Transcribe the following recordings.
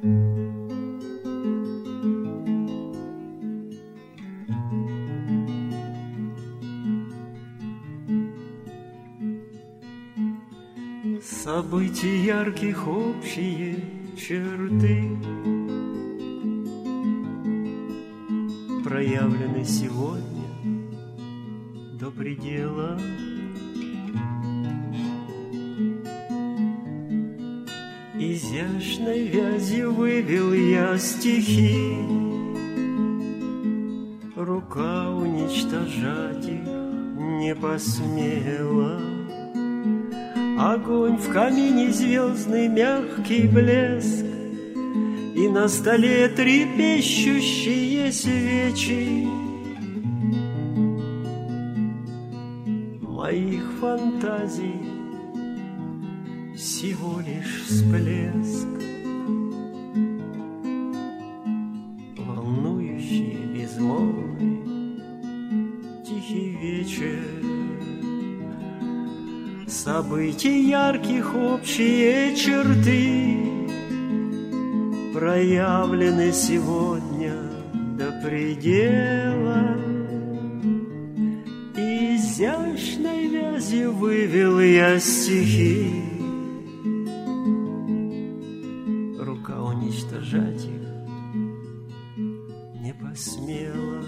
Событий ярких общие черты проявлены сегодня до предела. Изящной вязью вывел я стихи, рука уничтожать их не посмела. Огонь в камине, звездный мягкий блеск, и на столе трепещущие свечи моих фантазий всего лишь всплеск. Волнующий, безмолвный, тихий вечер. Событий ярких общие черты проявлены сегодня до предела. Изящной вязью вывел я стихи, рука уничтожать их не посмела.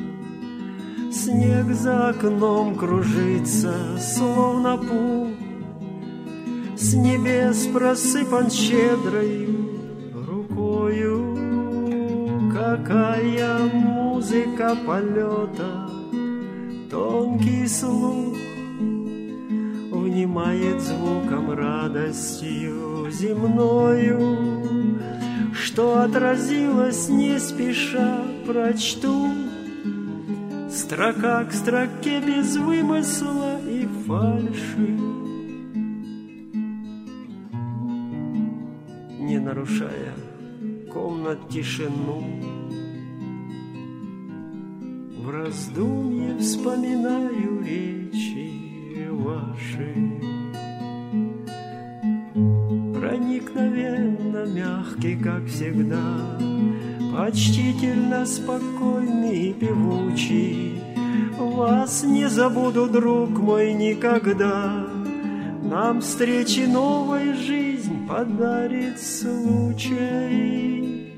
Снег за окном кружится, словно пух, с небес просыпан щедрой рукою. Какая музыка полета, тонкий слух внимает звуком радостью земною, что отразилось не спеша, прочту. Строка к строке без вымысла и фальши, не нарушая комнат тишину. В раздумье вспоминаю речи ваши, проникновенно мягкий, как всегда, почтительно спокойный и певучий. Вас не забуду, друг мой, никогда. Нам встречи новой жизнь подарит случай.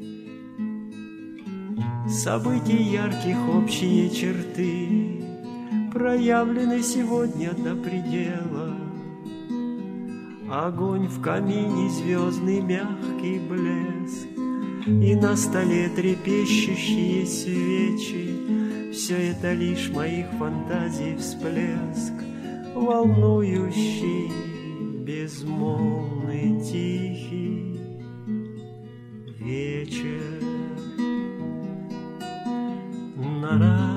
Событий ярких общие черты проявлены сегодня до предела. Огонь в камине, звездный мягкий блеск, и на столе трепещущие свечи. Все это лишь моих фантазий всплеск, волнующий, безмолвный, тихий вечер. На